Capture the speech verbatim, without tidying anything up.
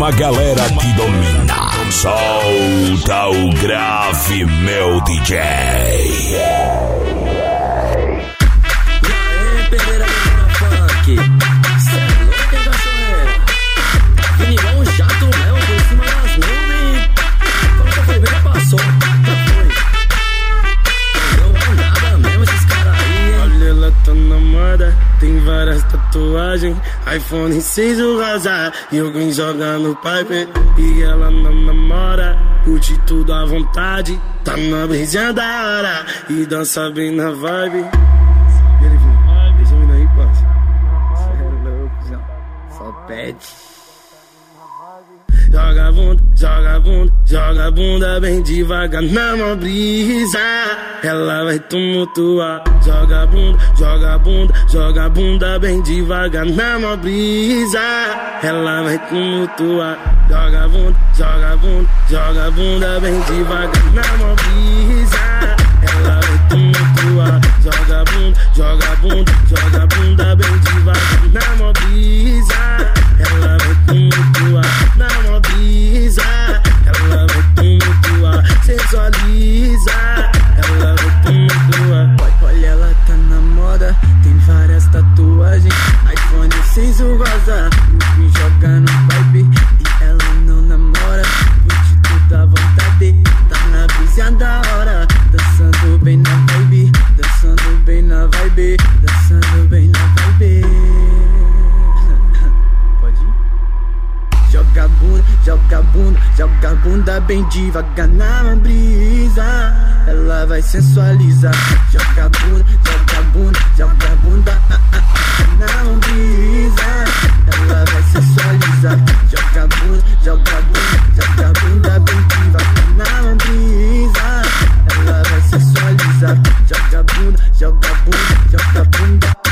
a galera que domina. Solta o grave, meu D J. E aí, Pereira do Funk, cê é louco, hein, cachorreira? Vim igual um jato, Léo, por cima das nuvens. Quando que foi bem, já passou, já foi. Não deu nada mesmo esses caras aí, hein? Olha, ela tá na moda, tem várias tatuagens, iPhone seis o rosa, e alguém joga no pipe. E ela não namora, curte tudo à vontade, tá na brisinha da hora e dança bem na vibe. E ele viu, deixa eu ir aí, parça. Cê é louco, só pede. Joga bunda, joga bunda, joga bunda bem devagar na mão brisa. Ela vai tumultuar. Joga bunda, joga bunda, joga bunda bem devagar na mão brisa. Ela vai tumultuar. Joga bunda, joga bunda, joga bunda bem devagar na mão brisa. Ela vai tumultuar. Joga bunda, joga bunda, joga bunda bem devagar na mão brisa. Ela vai tumultuar na mão brisa. Ela vai tumultuar, sensualiza. Ela vai tumultuar. Olha, ela tá na moda, tem várias tatuagens, iPhone seis o rosa, me joga no vibe. E ela não namora, curte tudo à vontade, tá na brisa da hora, dançando bem na vibe, dançando bem na vibe, dançando bem na vibe. Pode ir? Joga bunda, joga bunda, joga bunda bem devagar na brisa. Ela vai sensualizar. Joga bunda, joga bunda, joga bunda ah, ah, ah, na brisa. Ela vai sensualizar. Joga bunda, joga bunda, joga bunda bem devagar na brisa. Ela vai sensualizar. Joga bunda, joga bunda, joga bunda.